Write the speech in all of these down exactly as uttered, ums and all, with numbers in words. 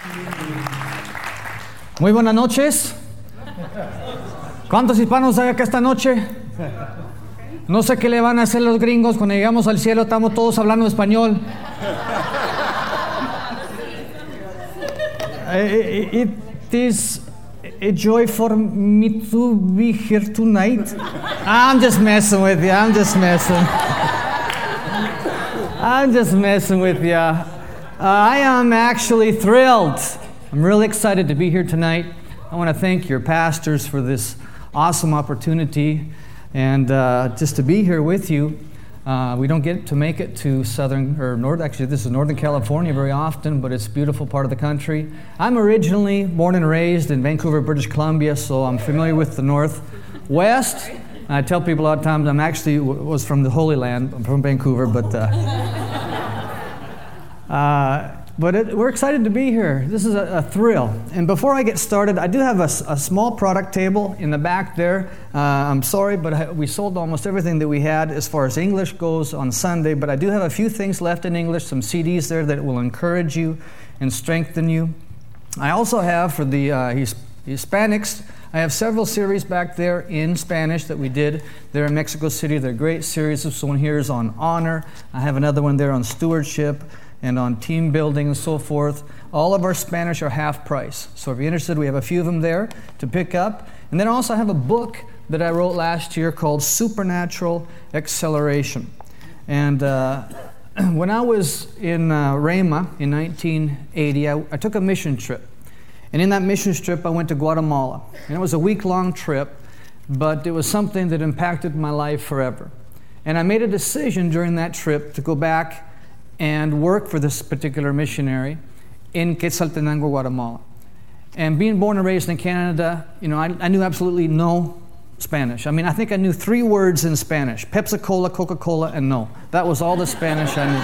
Muy buenas noches. ¿Cuántos hispanos hay acá esta noche? No sé qué le van a hacer los gringos cuando llegamos al cielo, estamos todos hablando español. It is a joy for me to be here tonight. I'm just messing with you. I'm just messing. I'm just messing with you. Uh, I am actually thrilled. I'm really excited to be here tonight. I want to thank your pastors for this awesome opportunity and uh, just to be here with you. Uh, we don't get to make it to southern, or north, actually this is Northern California very often, but it's a beautiful part of the country. I'm originally born and raised in Vancouver, British Columbia, so I'm familiar with the Northwest. I tell people a lot of times I'm actually was from the Holy Land. I'm from Vancouver, but uh, uh, but it, we're excited to be here. This is a, a thrill. And before I get started, I do have a, a small product table in the back there. Uh, I'm sorry, but I, we sold almost everything that we had as far as English goes on Sunday, but I do have a few things left in English, some C Ds there that will encourage you and strengthen you. I also have for the uh, His, Hispanics, I have several series back there in Spanish that we did there in Mexico City. They're great series. This one here is on honor. I have another one there on stewardship and on team building and so forth. All of our Spanish are half price. So if you're interested, we have a few of them there to pick up. And then I also have a book that I wrote last year called Supernatural Acceleration. And uh, when I was in uh, Rhema in nineteen eighty, I, I took a mission trip. And in that mission trip, I went to Guatemala. And it was a week-long trip, but it was something that impacted my life forever. And I made a decision during that trip to go back and work for this particular missionary in Quetzaltenango, Guatemala. And being born and raised in Canada, you know, I, I knew absolutely no Spanish. I mean, I think I knew three words in Spanish: Pepsi-Cola, Coca-Cola, and no. That was all the Spanish I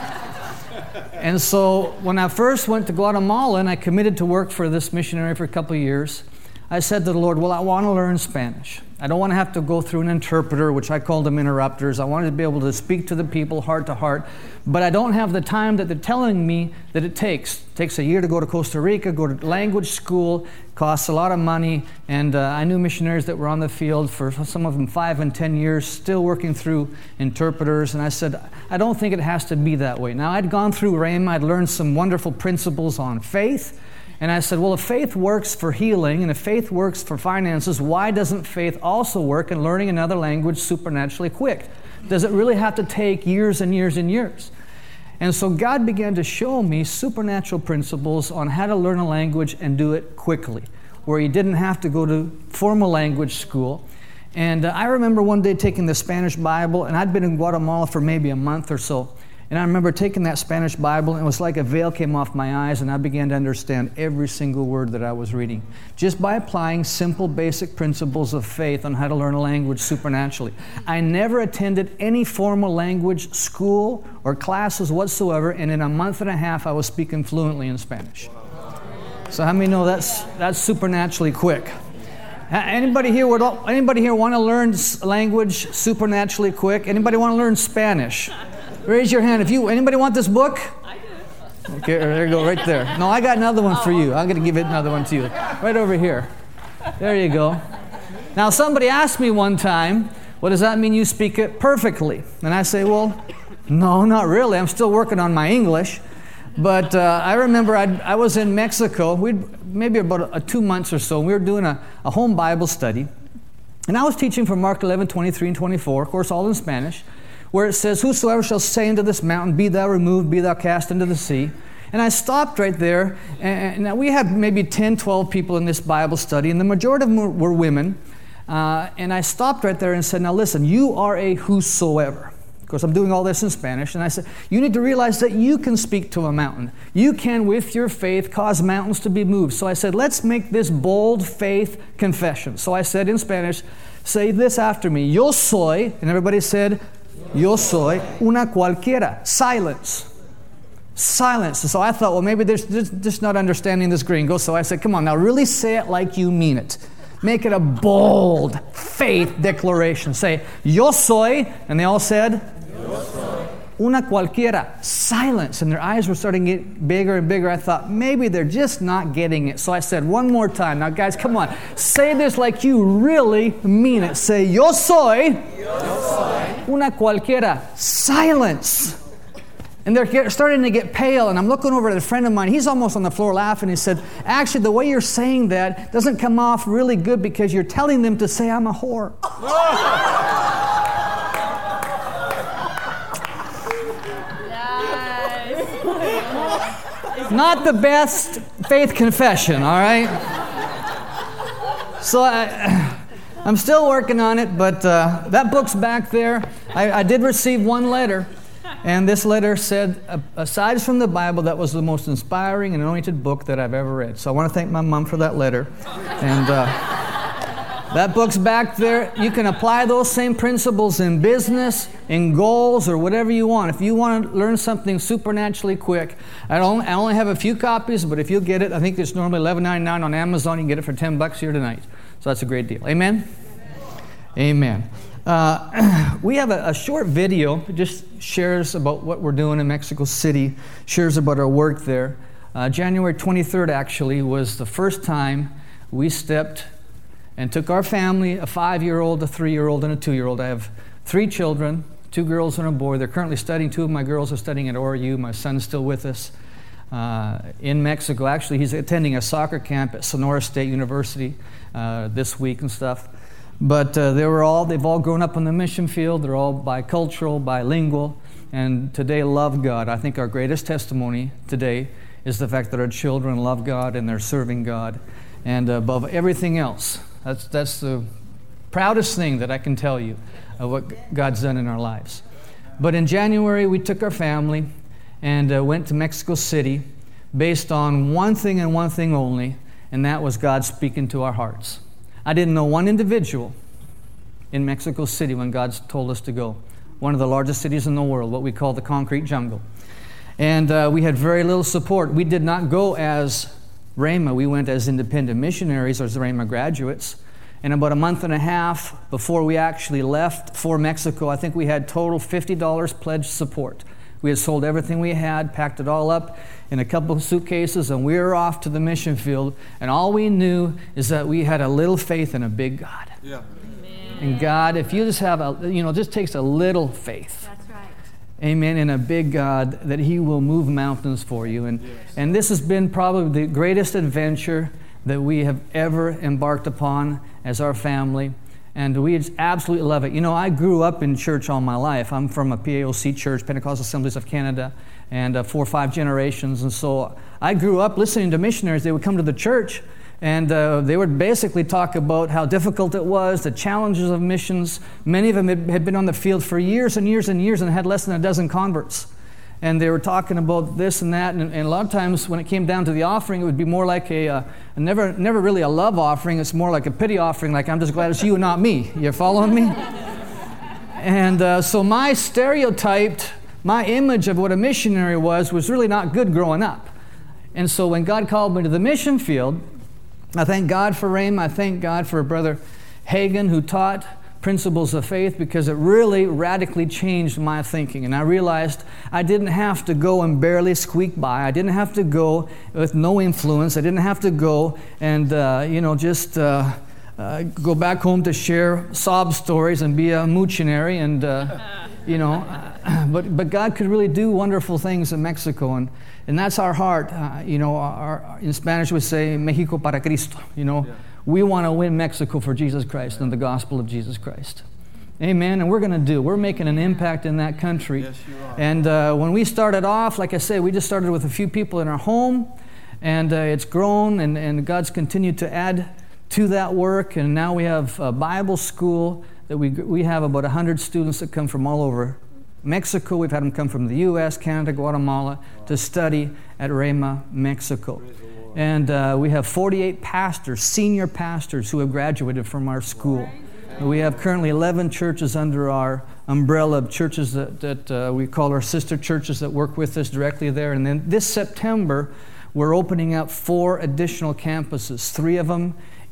knew. And so when I first went to Guatemala and I committed to work for this missionary for a couple of years, I said to the Lord, well, I want to learn Spanish. I don't want to have to go through an interpreter, which I called them interrupters. I wanted to be able to speak to the people heart to heart, but I don't have the time that they're telling me that it takes. It takes a year to go to Costa Rica, go to language school, costs a lot of money, and uh, I knew missionaries that were on the field for some of them five and ten years, still working through interpreters, and I said, I don't think it has to be that way. Now, I'd gone through Rhema, I'd learned some wonderful principles on faith, and I said, well, if faith works for healing and if faith works for finances, why doesn't faith also work in learning another language supernaturally quick? Does it really have to take years and years and years? And so God began to show me supernatural principles on how to learn a language and do it quickly, where you didn't have to go to formal language school. And uh, I remember one day taking the Spanish Bible, and I'd been in Guatemala for maybe a month or so. And I remember taking that Spanish Bible, and it was like a veil came off my eyes, and I began to understand every single word that I was reading, just by applying simple, basic principles of faith on how to learn a language supernaturally. I never attended any formal language school or classes whatsoever, and in a month and a half, I was speaking fluently in Spanish. So how many know that's that's supernaturally quick? Anybody here would anybody here want to learn language supernaturally quick? Anybody want to learn Spanish? Raise your hand if you. Anybody want this book? I do. Okay, there you go, right there. No, I got another one for you. I'm going to give it another one to you. Right over here. There you go. Now, somebody asked me one time, well, does that mean you speak it perfectly? And I say, well, no, not really. I'm still working on my English. But uh, I remember I'd, I was in Mexico. We'd maybe about a, a two months or so. We were doing a, a home Bible study. And I was teaching from Mark eleven, twenty-three and twenty-four, of course, all in Spanish, where it says, whosoever shall say unto this mountain, be thou removed, be thou cast into the sea. And I stopped right there, and now we had maybe ten, twelve people in this Bible study, and the majority of them were women. Uh, and I stopped right there and said, now listen, you are a whosoever. Of course, I'm doing all this in Spanish, and I said, you need to realize that you can speak to a mountain. You can, with your faith, cause mountains to be moved. So I said, let's make this bold faith confession. So I said in Spanish, say this after me, yo soy, and everybody said, yo soy una cualquiera. Silence. Silence. And so I thought, well, maybe they're just not understanding this gringo. So I said, come on, now really say it like you mean it. Make it a bold faith declaration. Say, yo soy, and they all said, yo soy Una cualquiera, silence. And their eyes were starting to get bigger and bigger. I thought, maybe they're just not getting it. So I said one more time. Now, guys, come on. Say this like you really mean it. Say, yo soy, yo soy. Una cualquiera, silence. And they're starting to get pale, and I'm looking over at a friend of mine. He's almost on the floor laughing. He said, actually, the way you're saying that doesn't come off really good because you're telling them to say, I'm a whore. Not the best faith confession, all right? So I, I'm still working on it, but uh, that book's back there. I, I did receive one letter, and this letter said, aside from the Bible, that was the most inspiring and anointed book that I've ever read. So I want to thank my mom for that letter. And uh, that book's back there. You can apply those same principles in business, in goals, or whatever you want. If you want to learn something supernaturally quick, I only, I only have a few copies, but if you get it, I think it's normally eleven ninety-nine on Amazon. You can get it for ten bucks here tonight. So that's a great deal. Amen? Amen. Uh, we have a, a short video. It just shares about what we're doing in Mexico City, shares about our work there. Uh, January twenty-third, actually, was the first time we stepped and took our family, a five-year-old, a three-year-old, and a two-year-old. I have three children, two girls and a boy. They're currently studying. Two of my girls are studying at O R U. My son's still with us uh, in Mexico. Actually, he's attending a soccer camp at Sonora State University uh, this week and stuff. But uh, they were all, they've all grown up on the mission field. They're all bicultural, bilingual, and today love God. I think our greatest testimony today is the fact that our children love God and they're serving God. And above everything else, that's that's the proudest thing that I can tell you of what God's done in our lives. But in January, we took our family and uh, went to Mexico City based on one thing and one thing only, and that was God speaking to our hearts. I didn't know one individual in Mexico City when God told us to go. One of the largest cities in the world, what we call the concrete jungle. And uh, we had very little support. We did not go as Rhema. We went as independent missionaries, or as Rhema graduates. And about a month and a half before we actually left for Mexico, I think we had total fifty dollars pledged support. We had sold everything we had, packed it all up in a couple of suitcases, and we were off to the mission field. And all we knew is that we had a little faith in a big God. Yeah. And God, if you just have a, you know, it just takes a little faith. That's right. Amen. In a big God, that He will move mountains for you. And yes. and this has been probably the greatest adventure that we have ever embarked upon as our family. And we just absolutely love it. You know, I grew up in church all my life. I'm from a P A O C church, Pentecostal Assemblies of Canada, and uh, four or five generations. And so I grew up listening to missionaries. They would come to the church, and uh, they would basically talk about how difficult it was, the challenges of missions. Many of them had, had been on the field for years and years and years and had less than a dozen converts. And they were talking about this and that, and, and a lot of times when it came down to the offering, it would be more like a, uh, a never never really a love offering. It's more like a pity offering, like I'm just glad it's you and not me. You're following me? And uh, so my stereotyped, my image of what a missionary was, was really not good growing up. And so when God called me to the mission field, I thank God for Rhema. I thank God for Brother Hagen, who taught principles of faith, because it really radically changed my thinking. And I realized I didn't have to go and barely squeak by. I didn't have to go with no influence. I didn't have to go and, uh, you know, just uh, uh, go back home to share sob stories and be a muchinary. And, uh, you know, but but God could really do wonderful things in Mexico. And, and that's our heart. Uh, you know, our, our, in Spanish we say, Mexico para Cristo, you know. Yeah. We want to win Mexico for Jesus Christ and the gospel of Jesus Christ. Amen. And we're going to do. We're making an impact in that country. Yes, you are. And uh, when we started off, like I said, we just started with a few people in our home. And uh, it's grown, and, and God's continued to add to that work. And now we have a Bible school that we we have about one hundred students that come from all over Mexico. We've had them come from the U S, Canada, Guatemala, wow. to study at Rhema, Mexico. And uh, we have forty-eight pastors, senior pastors, who have graduated from our school. We have currently eleven churches under our umbrella of churches that, that uh, we call our sister churches that work with us directly there. And then this September, we're opening up four additional campuses, three of them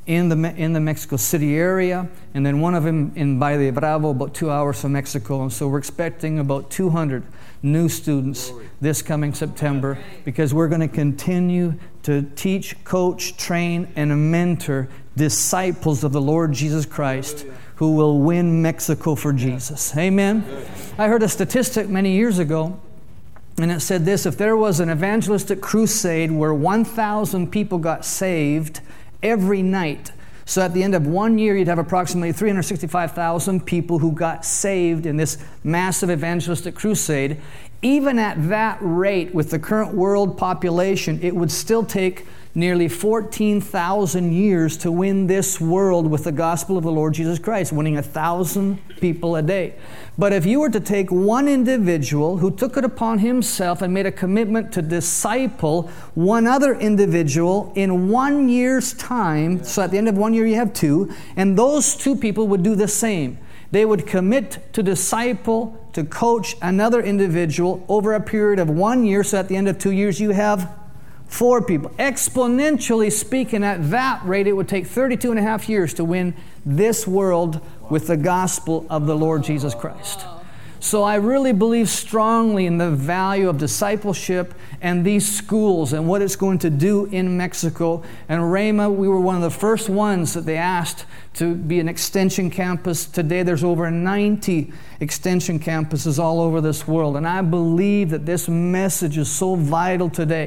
in the in the Mexico City area, and then one of them in Valle de Bravo, about two hours from Mexico. And so we're expecting about two hundred new students this coming September, because we're going to continue to teach, coach, train, and mentor disciples of the Lord Jesus Christ who will win Mexico for Jesus. Amen? I heard a statistic many years ago, and it said this: if there was an evangelistic crusade where one thousand people got saved every night, so at the end of one year, you'd have approximately three hundred sixty-five thousand people who got saved in this massive evangelistic crusade. Even at that rate, with the current world population, it would still take nearly fourteen thousand years to win this world with the gospel of the Lord Jesus Christ, winning a thousand people a day. But if you were to take one individual who took it upon himself and made a commitment to disciple one other individual in one year's time, so at the end of one year you have two, and those two people would do the same. They would commit to disciple, to coach another individual over a period of one year, so at the end of two years you have four people. Exponentially speaking, at that rate, it would take thirty-two and a half years to win this world with the gospel of the Lord Jesus Christ. So I really believe strongly in the value of discipleship and these schools and what it's going to do in Mexico. And Rhema, we were one of the first ones that they asked to be an extension campus. Today there's over ninety extension campuses all over this world. And I believe that this message is so vital today.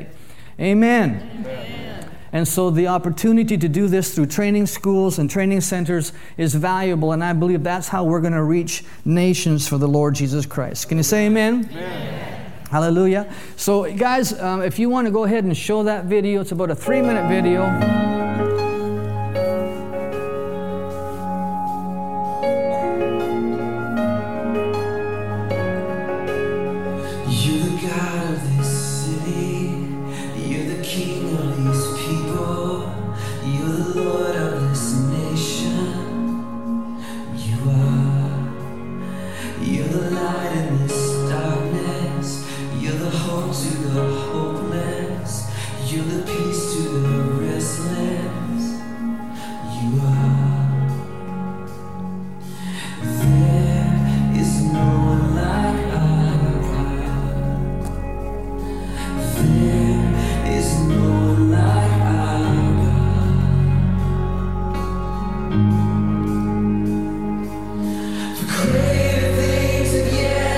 Amen. Amen. And so the opportunity to do this through training schools and training centers is valuable, and I believe that's how we're going to reach nations for the Lord Jesus Christ. Can you say amen? Amen. Hallelujah. So guys, um, if you want to go ahead and show that video, it's about a three-minute video.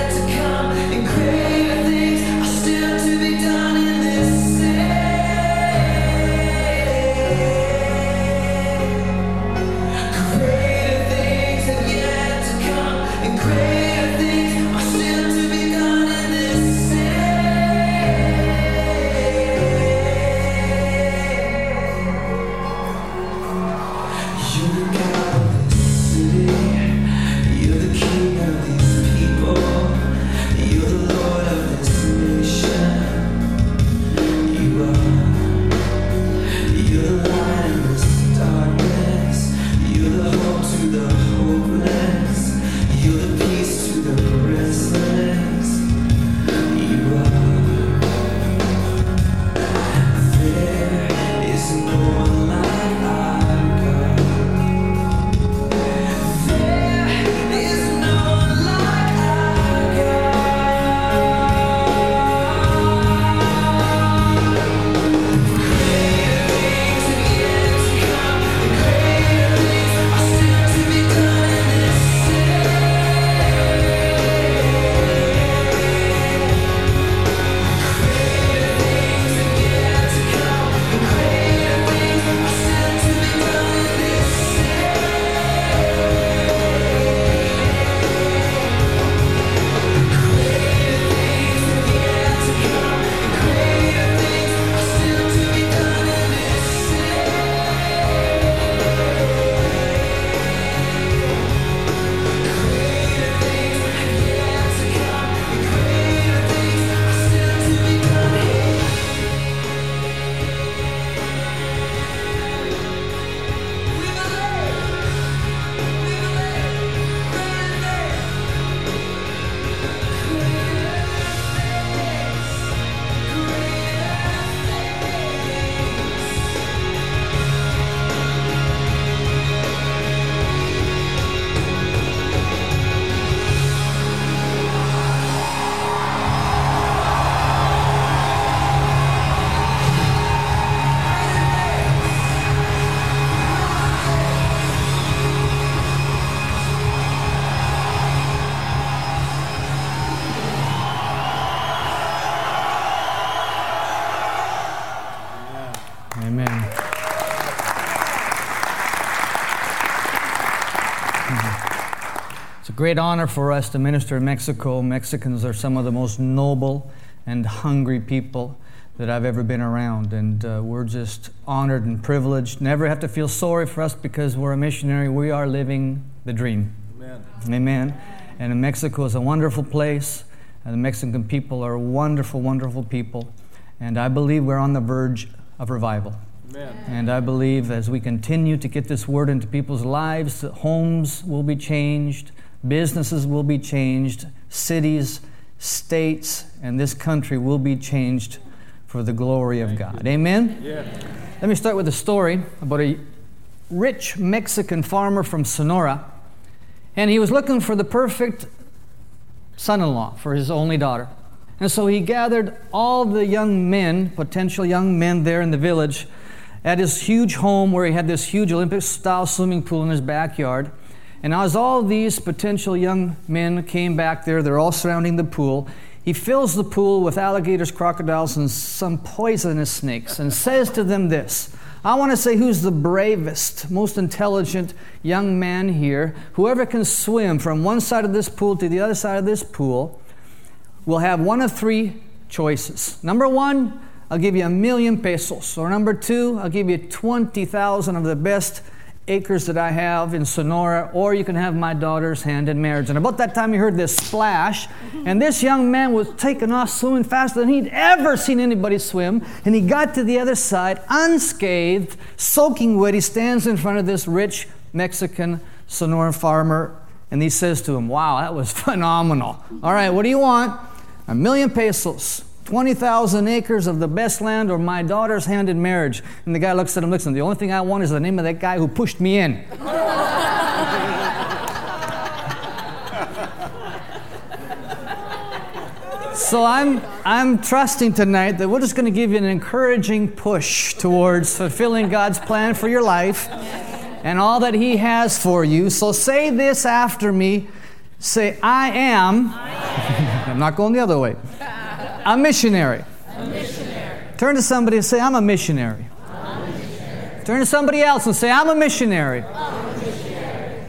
Still to be done in this city. great honor for us to minister in Mexico. Mexicans are some of the most noble and hungry people that I've ever been around, and uh, we're just honored and privileged. Never have to feel sorry for us because we're a missionary. We are living the dream. Amen. Amen. And Mexico is a wonderful place. And the Mexican people are wonderful, wonderful people. And I believe we're on the verge of revival. Amen. And I believe as we continue to get this word into people's lives, homes will be changed, businesses will be changed, cities, states, and this country will be changed for the glory of God. Amen? Yeah. Let me start with a story about a rich Mexican farmer from Sonora. And he was looking for the perfect son-in-law for his only daughter. And so he gathered all the young men, potential young men there in the village, at his huge home where he had this huge Olympic-style swimming pool in his backyard. And as all these potential young men came back there, they're all surrounding the pool, he fills the pool with alligators, crocodiles, and some poisonous snakes and says to them this: I want to say who's the bravest, most intelligent young man here. Whoever can swim from one side of this pool to the other side of this pool will have one of three choices. Number one, I'll give you a million pesos. Or number two, I'll give you twenty thousand of the best acres that I have in Sonora, or you can have my daughter's hand in marriage. And about that time, he heard this splash, and this young man was taking off swimming faster than he'd ever seen anybody swim, and he got to the other side unscathed, soaking wet. He stands in front of this rich Mexican Sonoran farmer, and he says to him, wow, that was phenomenal. All right, what do you want? A million pesos, twenty thousand acres of the best land, or my daughter's hand in marriage. And the guy looks at him, looks at him, the only thing I want is the name of that guy who pushed me in. So I'm I'm trusting tonight that we're just going to give you an encouraging push towards fulfilling God's plan for your life and all that He has for you. So say this after me. Say, I am, I am. I'm not going the other way. A missionary. A missionary. Turn to somebody and say, I'm a missionary. I'm a missionary. Turn to somebody else and say, I'm a missionary. I'm a missionary.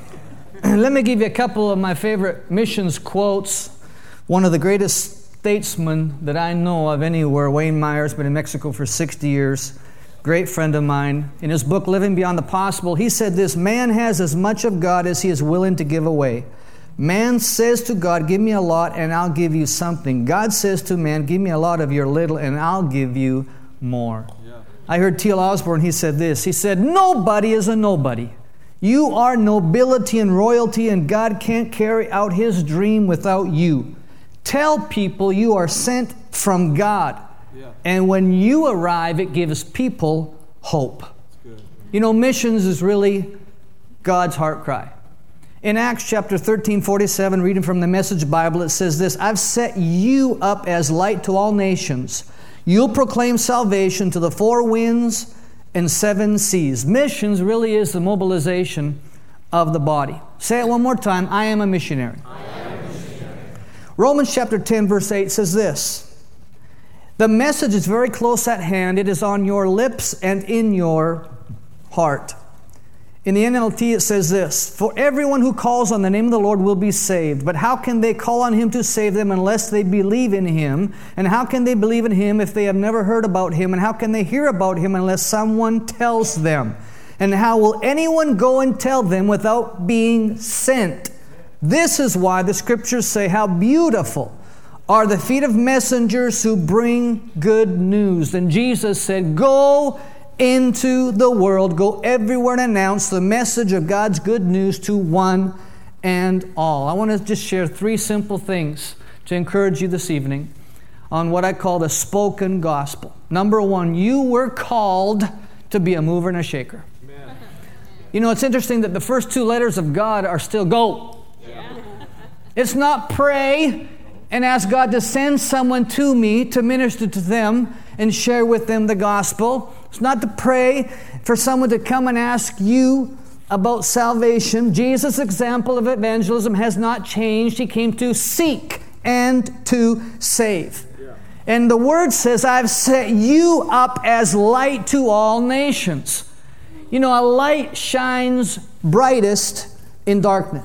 Let me give you a couple of my favorite missions quotes. One of the greatest statesmen that I know of anywhere, Wayne Myers, been in Mexico for sixty years. Great friend of mine. In his book, Living Beyond the Possible, he said this: man has as much of God as he is willing to give away. Man says to God, give me a lot and I'll give you something. God says to man, give me a lot of your little and I'll give you more. Yeah. I heard T L Osborne, he said this. He said, nobody is a nobody. You are nobility and royalty, and God can't carry out His dream without you. Tell people you are sent from God. Yeah. And when you arrive, it gives people hope. Good. You know, missions is really God's heart cry. In Acts chapter thirteen, forty-seven, reading from the Message Bible, it says this: I've set you up as light to all nations. You'll proclaim salvation to the four winds and seven seas. Missions really is the mobilization of the body. Say it one more time. I am a missionary. I am a missionary. Romans chapter ten, verse eight says this: the message is very close at hand. It is on your lips and in your heart. In the N L T it says this: for everyone who calls on the name of the Lord will be saved. But how can they call on Him to save them unless they believe in Him? And how can they believe in Him if they have never heard about Him? And how can they hear about Him unless someone tells them? And how will anyone go and tell them without being sent? This is why the Scriptures say, how beautiful are the feet of messengers who bring good news. And Jesus said, go into the world, go everywhere and announce the message of God's good news to one and all. I want to just share three simple things to encourage you this evening on what I call the spoken gospel. Number one, you were called to be a mover and a shaker. Amen. You know, it's interesting that the first two letters of God are still go. Yeah. It's not pray and ask God to send someone to me to minister to them and share with them the gospel. It's not to pray for someone to come and ask you about salvation. Jesus' example of evangelism has not changed. He came to seek and to save. Yeah. And the Word says, I've set you up as light to all nations. You know, a light shines brightest in darkness.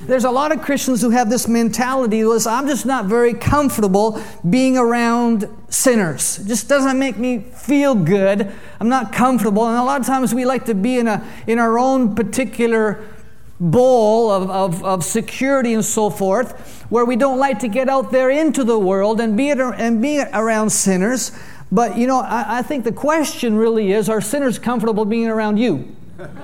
There's a lot of Christians who have this mentality was I'm just not very comfortable being around sinners. It just doesn't make me feel good. I'm not comfortable. And a lot of times we like to be in a in our own particular bowl of, of, of security and so forth, where we don't like to get out there into the world and be, and be around sinners. But, you know, I, I think the question really is, are sinners comfortable being around you?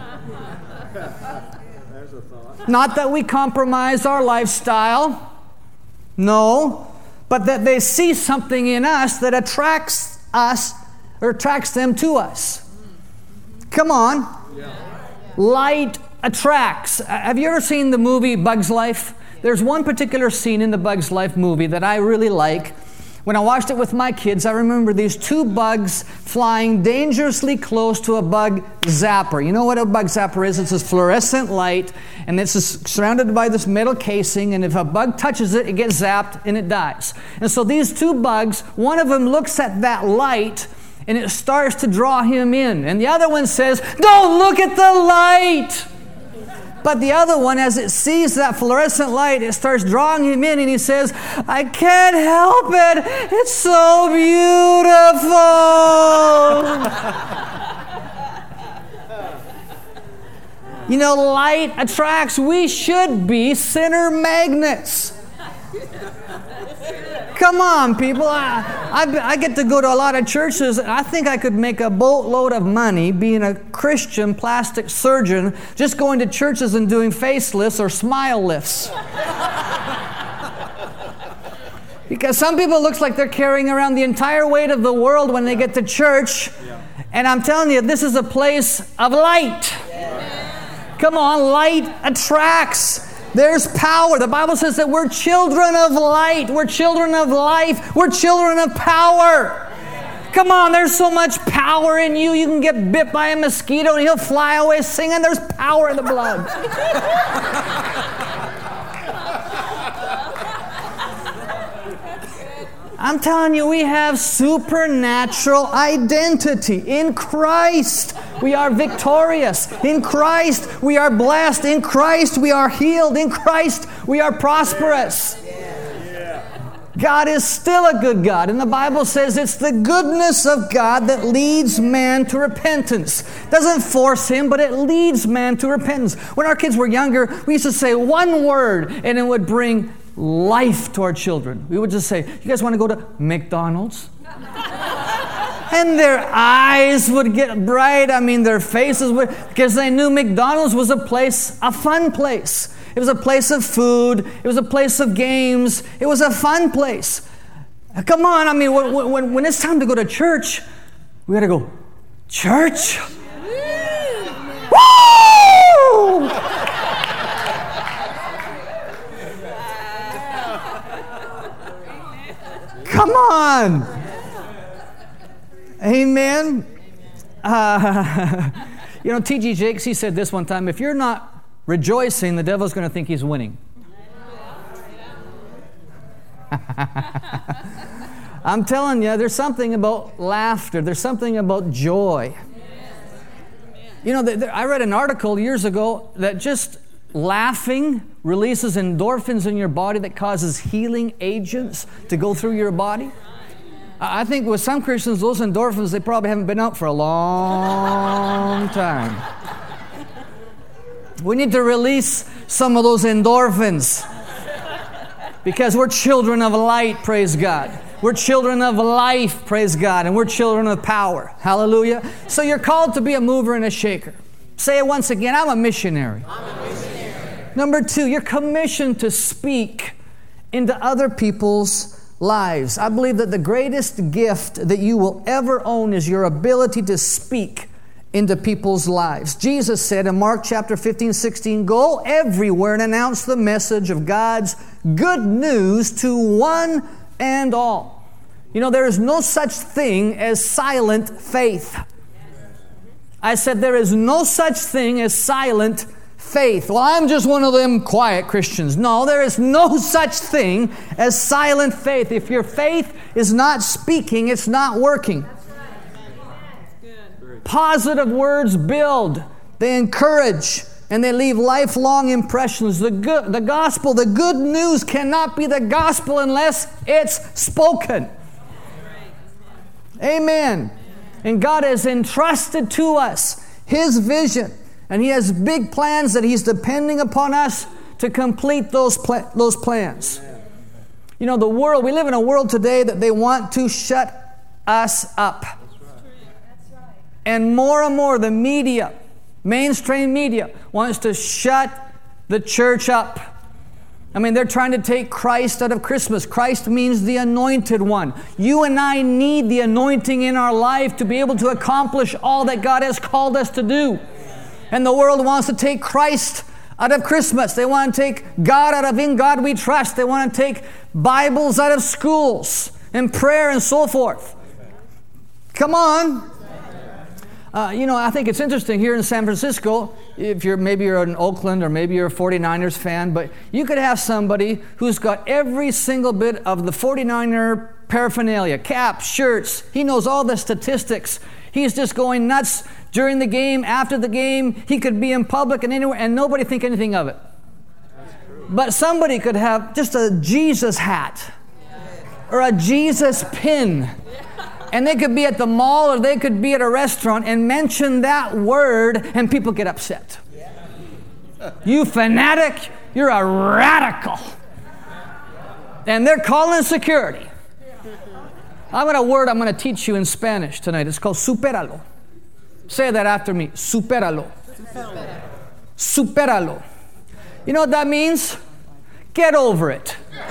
Not that we compromise our lifestyle, no, but that they see something in us that attracts us or attracts them to us. Come on. Yeah. Light attracts. Have you ever seen the movie Bug's Life? There's one particular scene in the Bug's Life movie that I really like. When I watched it with my kids, I remember these two bugs flying dangerously close to a bug zapper. You know what a bug zapper is? It's this fluorescent light, and it's surrounded by this metal casing, and if a bug touches it, it gets zapped and it dies. And so these two bugs, one of them looks at that light, and it starts to draw him in. And the other one says, "Don't look at the light!" But the other one, as it sees that fluorescent light, it starts drawing him in, and he says, "I can't help it. It's so beautiful." You know, light attracts. We should be sinner magnets. Come on, people. I, I, I get to go to a lot of churches. I think I could make a boatload of money being a Christian plastic surgeon, just going to churches and doing facelifts or smile lifts. Because some people, it looks like they're carrying around the entire weight of the world when they get to church. And I'm telling you, this is a place of light. Come on, light attracts. There's power. The Bible says that we're children of light. We're children of life. We're children of power. Come on, there's so much power in you. You can get bit by a mosquito and he'll fly away singing. There's power in the blood. I'm telling you, we have supernatural identity. In Christ, we are victorious. In Christ, we are blessed. In Christ, we are healed. In Christ, we are prosperous. God is still a good God. And the Bible says it's the goodness of God that leads man to repentance. It doesn't force him, but it leads man to repentance. When our kids were younger, we used to say one word, and it would bring life to our children. We would just say, "You guys want to go to McDonald's?" And their eyes would get bright. I mean, their faces would, because they knew McDonald's was a place, a fun place. It was a place of food. It was a place of games. It was a fun place. Come on, I mean, when, when, when it's time to go to church, we got to go, "Church? Woo! Come on." Amen. Uh, you know, T G Jakes, he said this one time, if you're not rejoicing, the devil's going to think he's winning. I'm telling you, there's something about laughter. There's something about joy. You know, th- th- I read an article years ago that just laughing releases endorphins in your body that causes healing agents to go through your body. I think with some Christians, those endorphins, they probably haven't been out for a long time. We need to release some of those endorphins because we're children of light, praise God. We're children of life, praise God, and we're children of power. Hallelujah. So you're called to be a mover and a shaker. Say it once again, I'm a missionary. I'm a missionary. Number two, you're commissioned to speak into other people's lives. I believe that the greatest gift that you will ever own is your ability to speak into people's lives. Jesus said in Mark chapter fifteen, sixteen, "Go everywhere and announce the message of God's good news to one and all." You know, there is no such thing as silent faith. I said there is no such thing as silent faith. Well, I'm just one of them quiet Christians. No, there is no such thing as silent faith. If your faith is not speaking, it's not working. Positive words build. They encourage. and they leave lifelong impressions. The good, the gospel, the good news cannot be the gospel unless it's spoken. Amen. And God has entrusted to us His vision, and He has big plans that He's depending upon us to complete those pla- those plans. You know, the world, we live in a world today that they want to shut us up. And more and more the media, mainstream media, wants to shut the church up. I mean, they're trying to take Christ out of Christmas. Christ means the anointed one. You and I need the anointing in our life to be able to accomplish all that God has called us to do. And the world wants to take Christ out of Christmas. They want to take God out of In God We Trust. They want to take Bibles out of schools and prayer and so forth. Come on. Uh, you know, I think it's interesting here in San Francisco, if you're maybe you're in Oakland or maybe you're a forty-niners fan, but you could have somebody who's got every single bit of the forty-niner paraphernalia, caps, shirts. He knows all the statistics. He's just going nuts during the game, after the game. He could be in public and anywhere, and nobody think anything of it. But somebody could have just a Jesus hat or a Jesus pin. And they could be at the mall or they could be at a restaurant and mention that word and people get upset. You fanatic, you're a radical. And they're calling security. I've got a word I'm going to teach you in Spanish tonight. It's called superalo. Say that after me. Superalo. Superalo. You know what that means? Get over it.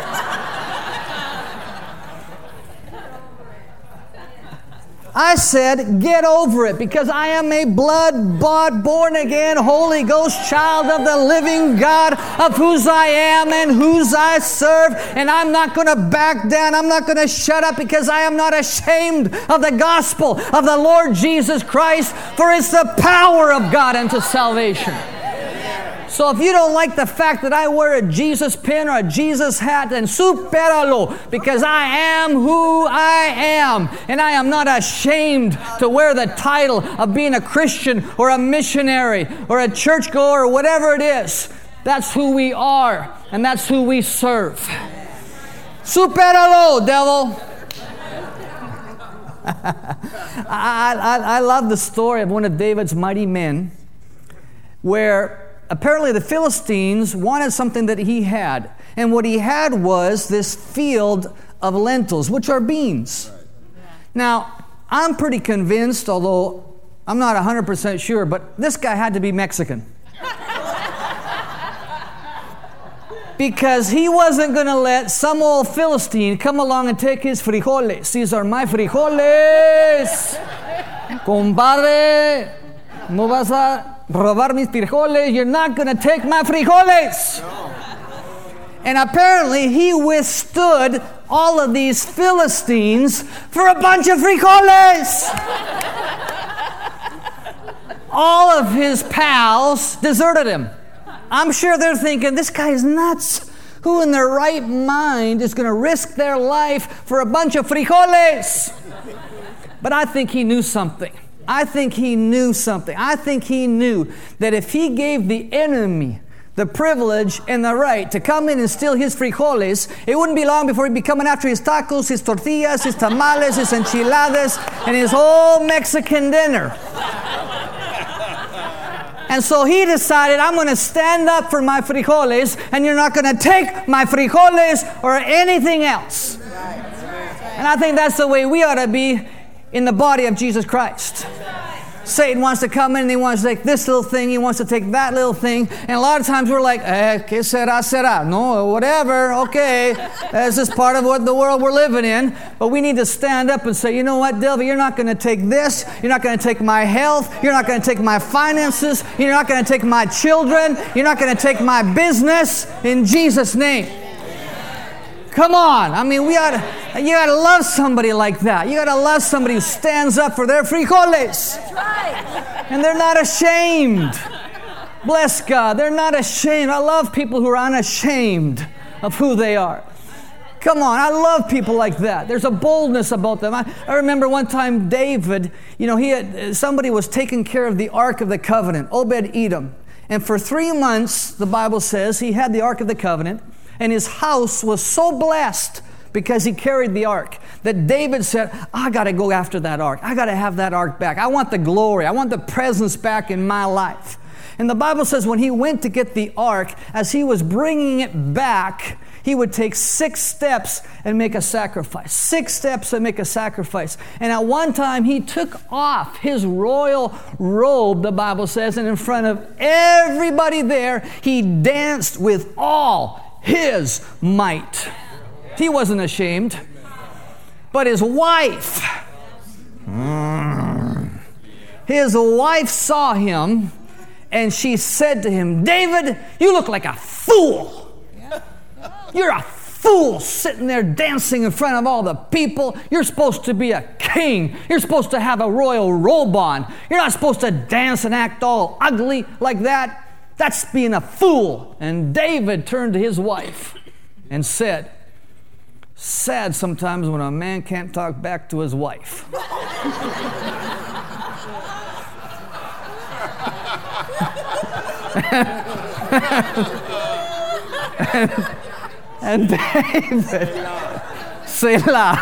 I said, get over it, because I am a blood-bought, born-again, Holy Ghost child of the living God, of whose I am and whose I serve, and I'm not going to back down. I'm not going to shut up, because I am not ashamed of the gospel of the Lord Jesus Christ, for it's the power of God unto salvation. So if you don't like the fact that I wear a Jesus pin or a Jesus hat, then superalo, because I am who I am. And I am not ashamed to wear the title of being a Christian or a missionary or a churchgoer or whatever it is. That's who we are, and that's who we serve. Superalo, devil. I, I, I love the story of one of David's mighty men, where apparently the Philistines wanted something that he had. And what he had was this field of lentils, which are beans. Now, I'm pretty convinced, although I'm not one hundred percent sure, but this guy had to be Mexican. Because he wasn't going to let some old Philistine come along and take his frijoles. These are my frijoles. Compadre, no vas a robar mis frijoles. You're not going to take my frijoles. No. And apparently he withstood all of these Philistines for a bunch of frijoles. All of his pals deserted him. I'm sure they're thinking, this guy is nuts. Who in their right mind is going to risk their life for a bunch of frijoles? But I think he knew something. I think he knew something. I think he knew that if he gave the enemy the privilege and the right to come in and steal his frijoles, it wouldn't be long before he'd be coming after his tacos, his tortillas, his tamales, his enchiladas, and his whole Mexican dinner. And so he decided, I'm going to stand up for my frijoles, and you're not going to take my frijoles or anything else. And I think that's the way we ought to be in the body of Jesus Christ. Satan wants to come in and he wants to take this little thing, he wants to take that little thing, and a lot of times we're like, eh, que será, será. No, whatever, okay. This is part of what the world we're living in. But we need to stand up and say, you know what, devil, you're not going to take this, you're not going to take my health, you're not going to take my finances, you're not going to take my children, you're not going to take my business, in Jesus' name. Come on. I mean, we ought to, you got to love somebody like that. You got to love somebody who stands up for their frijoles. That's right. And they're not ashamed. Bless God. They're not ashamed. I love people who are unashamed of who they are. Come on. I love people like that. There's a boldness about them. I, I remember one time David, you know, he had, somebody was taking care of the Ark of the Covenant, Obed-Edom. And for three months, the Bible says, he had the Ark of the Covenant, and his house was so blessed because he carried the ark that David said, I got to go after that ark. I got to have that ark back. I want the glory. I want the presence back in my life. And the Bible says when he went to get the ark, as he was bringing it back, he would take six steps and make a sacrifice. Six steps and make a sacrifice. And at one time, he took off his royal robe, the Bible says, and in front of everybody there, he danced with all his might. He wasn't ashamed. But his wife, his wife saw him, and she said to him, David, you look like a fool. You're a fool sitting there dancing in front of all the people. You're supposed to be a king. You're supposed to have a royal robe on. You're not supposed to dance and act all ugly like that. That's being a fool. And David turned to his wife and said, sad sometimes when a man can't talk back to his wife. and, and David, Selah.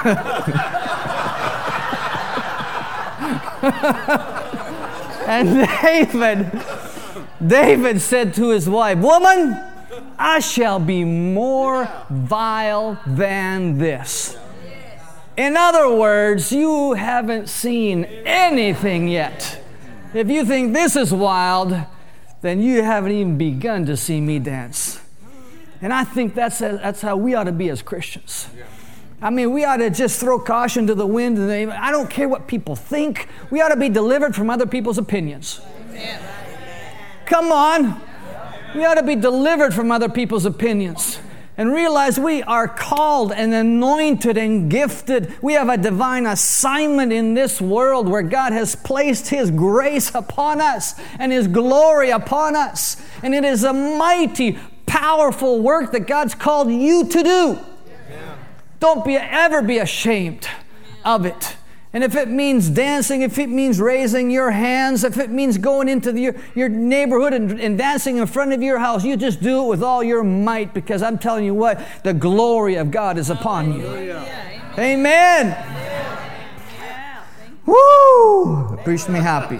and David, David said to his wife, woman, I shall be more vile than this. In other words, you haven't seen anything yet. If you think this is wild, then you haven't even begun to see me dance. And I think that's that's how we ought to be as Christians. I mean, we ought to just throw caution to the wind. And they, I don't care what people think. We ought to be delivered from other people's opinions. Amen. Come on. We ought to be delivered from other people's opinions and realize we are called and anointed and gifted. We have a divine assignment in this world where God has placed His grace upon us and His glory upon us. And it is a mighty, powerful work that God's called you to do. Yeah. Don't be ever be ashamed of it. And if it means dancing, if it means raising your hands, if it means going into the, your, your neighborhood and, and dancing in front of your house, you just do it with all your might, because I'm telling you what, the glory of God is upon you. Amen. Amen. Yeah. Woo! It preached me happy.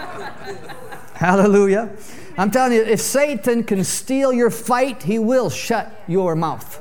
Hallelujah. I'm telling you, if Satan can steal your fight, he will shut your mouth.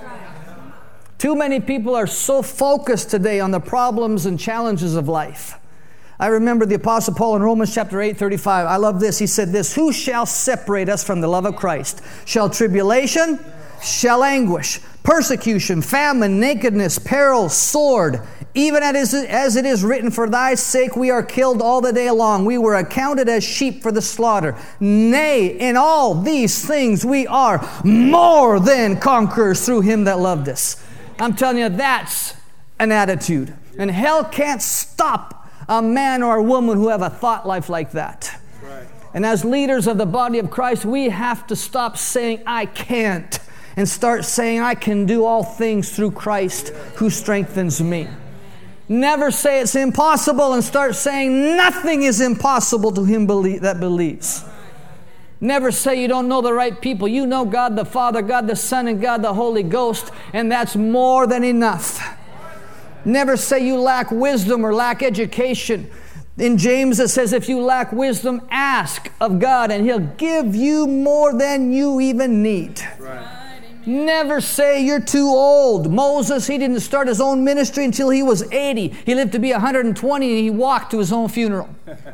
Too many people are so focused today on the problems and challenges of life. I remember the Apostle Paul in Romans chapter eight, thirty-five. I love this. He said this, who shall separate us from the love of Christ? Shall tribulation? Shall anguish? Persecution, famine, nakedness, peril, sword? Even as it is written, for thy sake we are killed all the day long. We were accounted as sheep for the slaughter. Nay, in all these things we are more than conquerors through Him that loved us. I'm telling you, that's an attitude. And hell can't stop a man or a woman who have a thought life like that. Right. And as leaders of the body of Christ, we have to stop saying, I can't, and start saying, I can do all things through Christ who strengthens me. Never say it's impossible, and start saying nothing is impossible to him that believes. Never say you don't know the right people. You know God the Father, God the Son, and God the Holy Ghost, and that's more than enough. Never say you lack wisdom or lack education. In James it says, if you lack wisdom, ask of God, and He'll give you more than you even need. Right. Never say you're too old. Moses, he didn't start his own ministry until he was eighty. He lived to be one hundred twenty, and he walked to his own funeral.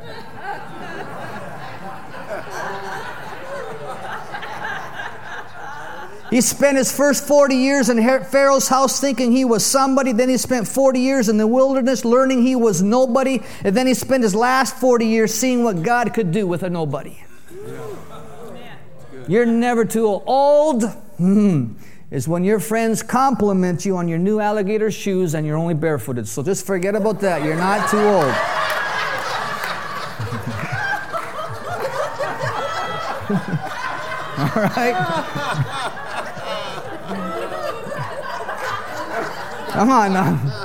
He spent his first forty years in Pharaoh's house thinking he was somebody. Then he spent forty years in the wilderness learning he was nobody. And then he spent his last forty years seeing what God could do with a nobody. Yeah. You're never too old. Old hmm, is when your friends compliment you on your new alligator shoes and you're only barefooted. So just forget about that. You're not too old. All right? Come on now.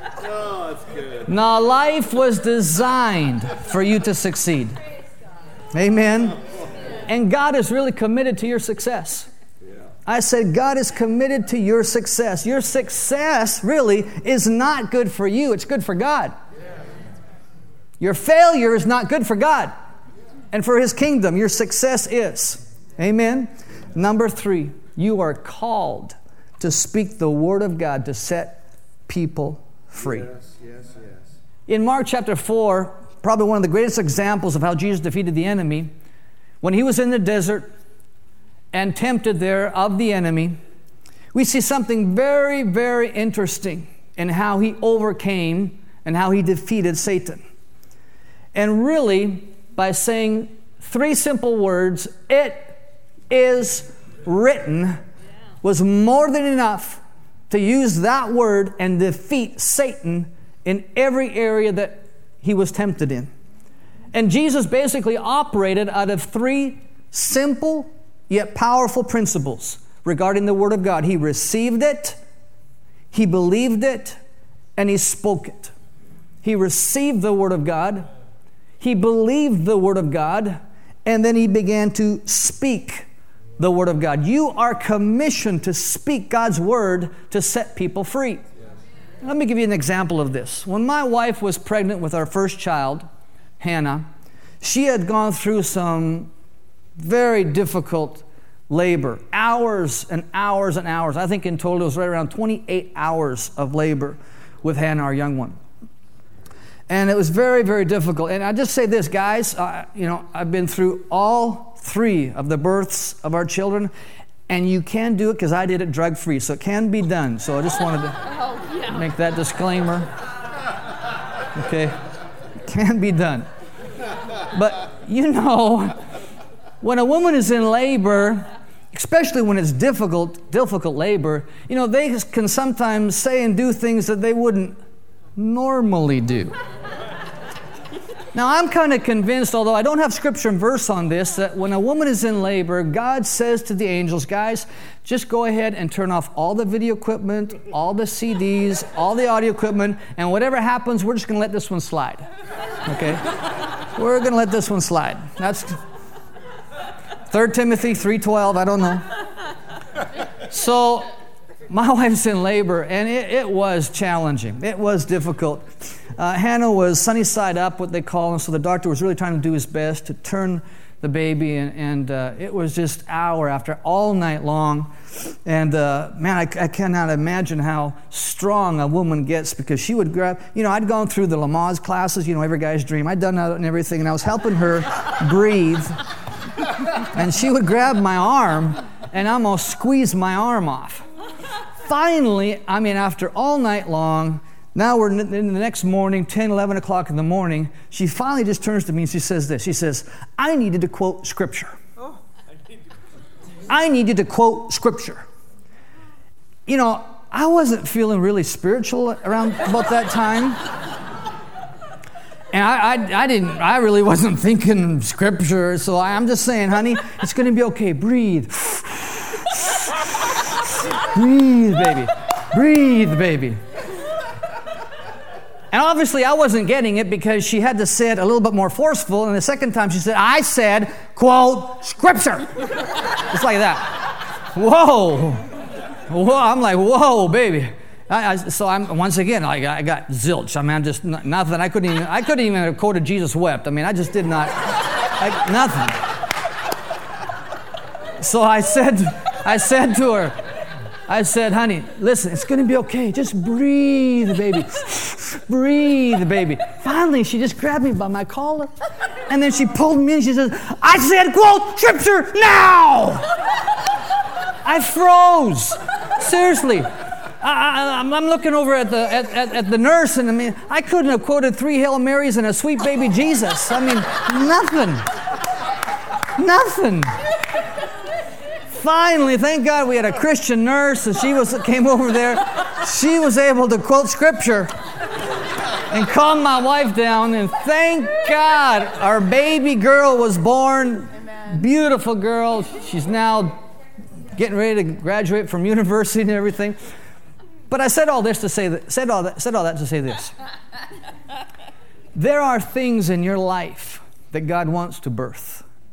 Oh, that's good. Now, life was designed for you to succeed. Amen. And God is really committed to your success. I said, God is committed to your success. Your success really is not good for you. It's good for God. Your failure is not good for God. And for His kingdom, your success is. Amen. Number three, you are called to speak the word of God to set people free. Yes, yes, yes. In Mark chapter four, probably one of the greatest examples of how Jesus defeated the enemy, when He was in the desert and tempted there of the enemy, we see something very, very interesting in how He overcame and how He defeated Satan. And really, by saying three simple words, "It is written," was more than enough to use that word and defeat Satan in every area that he was tempted in. And Jesus basically operated out of three simple yet powerful principles regarding the Word of God. He received it, He believed it, and He spoke it. He received the Word of God, He believed the Word of God, and then He began to speak the Word of God. You are commissioned to speak God's Word to set people free. Let me give you an example of this. When my wife was pregnant with our first child, Hannah, she had gone through some very difficult labor, hours and hours and hours. I think in total it was right around twenty-eight hours of labor with Hannah, our young one. And it was very, very difficult. And I just say this, guys, uh, you know, I've been through all three of the births of our children, and you can do it because I did it drug-free, so it can be done. So I just wanted to Oh, yeah. make that disclaimer. Okay, it can be done. But you know, when a woman is in labor, especially when it's difficult, difficult labor, you know, they can sometimes say and do things that they wouldn't normally do. Now, I'm kind of convinced, although I don't have scripture and verse on this, that when a woman is in labor, God says to the angels, guys, just go ahead and turn off all the video equipment, all the C Ds, all the audio equipment, and whatever happens, we're just going to let this one slide. Okay? We're going to let this one slide. That's Third Timothy three twelve, I don't know. So, my wife's in labor, and it, it was challenging. It was difficult. Uh, Hannah was sunny side up, what they call, and so the doctor was really trying to do his best to turn the baby, and, and uh, it was just hour after, all night long. And uh, man, I, I cannot imagine how strong a woman gets, because she would grab, you know, I'd gone through the Lamaze classes, you know, every guy's dream. I'd done that and everything, and I was helping her breathe. And she would grab my arm and almost squeeze my arm off. Finally, I mean, after all night long, now we're in the next morning, ten, eleven o'clock in the morning, she finally just turns to me and she says this. She says, I needed to quote Scripture. Oh. I needed to quote Scripture. You know, I wasn't feeling really spiritual around about that time. And I, I, I didn't, I really wasn't thinking Scripture, so I, I'm just saying, honey, it's going to be okay. Breathe. Breathe, baby. Breathe, baby. And obviously I wasn't getting it, because she had to say it a little bit more forceful. And the second time she said, I said, quote, Scripture. Just like that. Whoa. Whoa. I'm like, whoa, baby. I, I, so I'm once again, I, I got zilch. I mean, I'm just n- nothing. I couldn't even. I couldn't even have quoted Jesus wept. I mean, I just did not. I, nothing. So I said, I said to her, I said, honey, listen, it's going to be okay. Just breathe, baby. Breathe, baby. Finally, she just grabbed me by my collar, and then she pulled me in. She says, I said, quote Scripture now. I froze. Seriously. I, I, I'm looking over at the at, at, at the nurse, and I mean, I couldn't have quoted three Hail Marys and a sweet baby Jesus. I mean, nothing. Nothing. Finally, thank God we had a Christian nurse, and she was came over there. She was able to quote Scripture and calm my wife down, and thank God our baby girl was born. Amen. Beautiful girl. She's now getting ready to graduate from university and everything. But I said all this to say that, said all that, said all that to say this. There are things in your life that God wants to birth.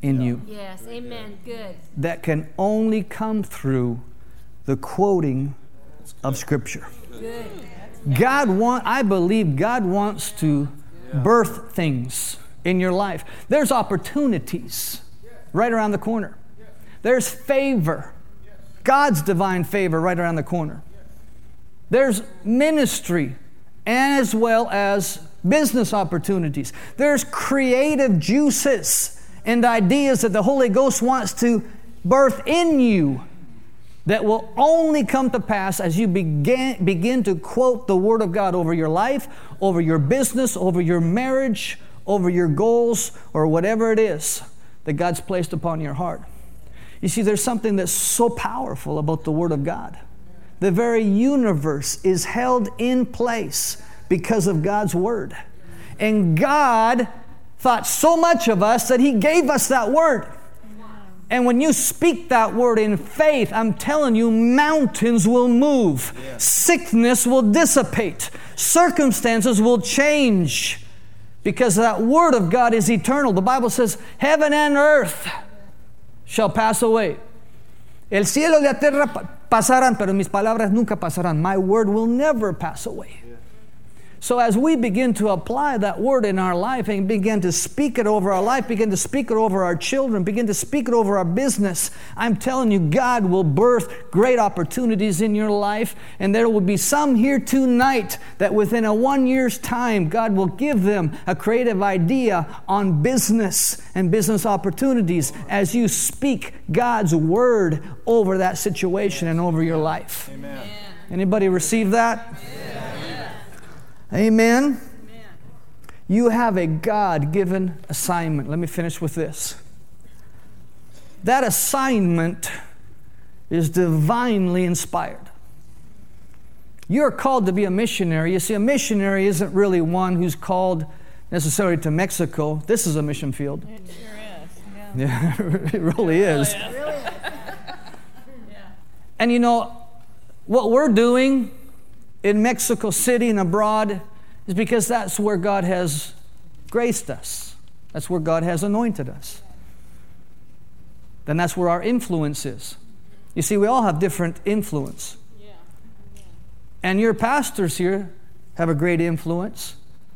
in you Yes, amen. Good. that can only come through the quoting of Scripture. Good. God want, I believe God wants to birth things in your life. There's opportunities right around the corner. There's favor, God's divine favor right around the corner. There's ministry as well as business opportunities. There's creative juices and ideas that the Holy Ghost wants to birth in you that will only come to pass as you begin, begin to quote the Word of God over your life, over your business, over your marriage, over your goals, or whatever it is that God's placed upon your heart. You see, there's something that's so powerful about the Word of God. The very universe is held in place because of God's Word. And God thought so much of us that He gave us that Word. And when you speak that Word in faith, I'm telling you, mountains will move. Yes. Sickness will dissipate. Circumstances will change. Because that Word of God is eternal. The Bible says, heaven and earth shall pass away. El cielo y la tierra pasarán, pero mis palabras nunca pasarán. My word will never pass away. So as we begin to apply that word in our life and begin to speak it over our life, begin to speak it over our children, begin to speak it over our business, I'm telling you, God will birth great opportunities in your life. And there will be some here tonight that within a one year's time, God will give them a creative idea on business and business opportunities as you speak God's word over that situation and over your life. Amen. Anybody receive that? Amen. Amen. Amen. You have a God-given assignment. Let me finish with this. That assignment is divinely inspired. You're called to be a missionary. You see, a missionary isn't really one who's called necessarily to Mexico. This is a mission field. It sure is. Yeah. Yeah, it really is. Yeah. Really? Yeah. And you know, what we're doing in Mexico City and abroad is because that's where God has graced us. That's where God has anointed us. Then that's where our influence is. You see, we all have different influence. Yeah. Yeah. And your pastors here have a great influence.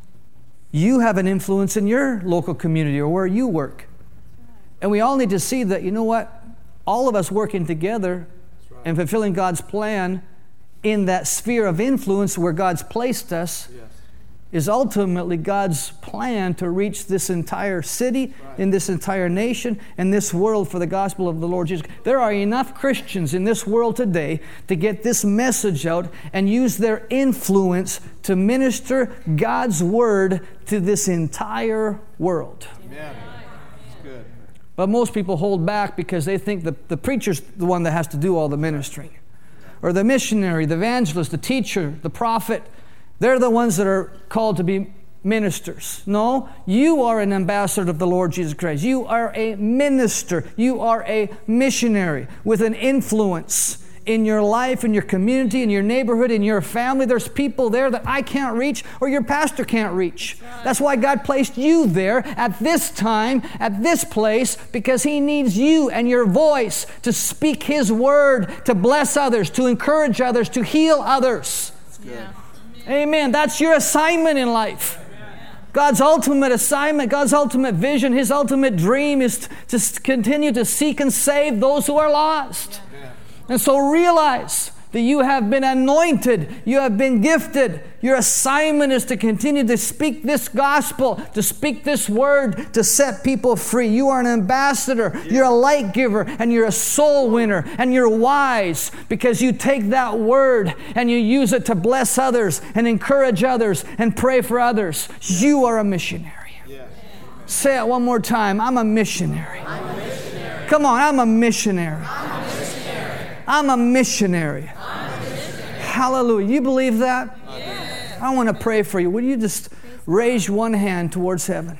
You have an influence in your local community or where you work. And we all need to see that, you know what? All of us working together and fulfilling God's plan in that sphere of influence where God's placed us Yes. is ultimately God's plan to reach this entire city, Right. in this entire nation, and this world for the gospel of the Lord Jesus. There are enough Christians in this world today to get this message out and use their influence to minister God's word to this entire world. Amen. That's good. But most people hold back because they think that the preacher's the one that has to do all the ministering. Or the missionary, the evangelist, the teacher, the prophet. They're the ones that are called to be ministers. No, you are an ambassador of the Lord Jesus Christ. You are a minister. You are a missionary with an influence in your life, in your community, in your neighborhood, in your family. There's people there that I can't reach or your pastor can't reach. That's why God placed you there at this time, at this place, because He needs you and your voice to speak His word, to bless others, to encourage others, to heal others. Yeah. Amen. That's your assignment in life. God's ultimate assignment, God's ultimate vision, His ultimate dream is to continue to seek and save those who are lost. And so realize that you have been anointed, you have been gifted. Your assignment is to continue to speak this gospel, to speak this word, to set people free. You are an ambassador, you're a light giver, and you're a soul winner, and you're wise because you take that word and you use it to bless others and encourage others and pray for others. You are a missionary. Yes. Say it one more time. I'm a missionary. I'm a missionary. Come on, I'm a missionary. I'm a missionary. I'm a missionary. I'm a missionary. Hallelujah. You believe that? Yes. I want to pray for you. Will you just raise one hand towards heaven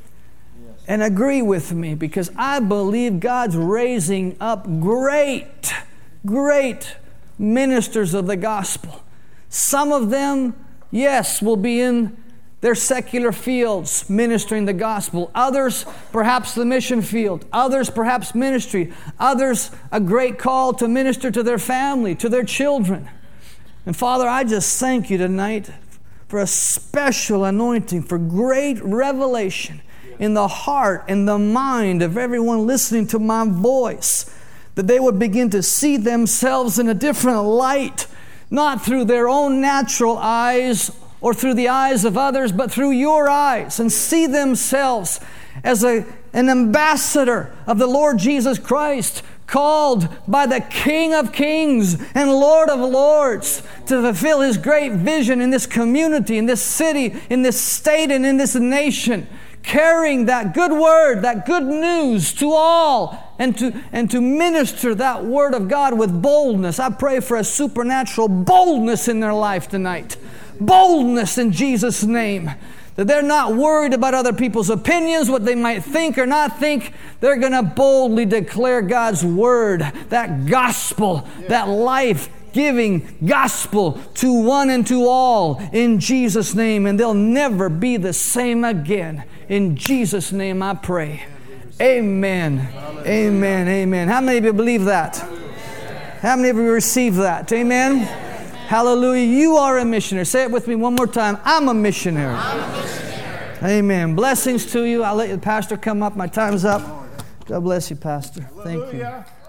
and agree with me? Because I believe God's raising up great, great ministers of the gospel. Some of them, yes, will be in their secular fields ministering the gospel. Others, perhaps the mission field. Others, perhaps ministry. Others, a great call to minister to their family, to their children. And Father, I just thank you tonight for a special anointing, for great revelation in the heart and the mind of everyone listening to my voice, that they would begin to see themselves in a different light, not through their own natural eyes or through the eyes of others, but through your eyes, and see themselves as a, an ambassador of the Lord Jesus Christ, called by the King of Kings and Lord of Lords to fulfill His great vision in this community, in this city, in this state, and in this nation, carrying that good word, that good news to all, and to, and to minister that word of God with boldness. I pray for a supernatural boldness in their life tonight. Boldness in Jesus' name. That they're not worried about other people's opinions, what they might think or not think. They're going to boldly declare God's word, that gospel, yeah. that life-giving gospel to one and to all in Jesus' name. And they'll never be the same again. In Jesus' name I pray. Amen. Hallelujah. Amen. Amen. How many of you believe that? Hallelujah. How many of you receive that? Amen. Amen. Hallelujah. You are a missionary. Say it with me one more time. I'm a missionary. I'm a missionary. Amen. Blessings to you. I'll let the pastor come up. My time's up. God bless you, Pastor. Thank you.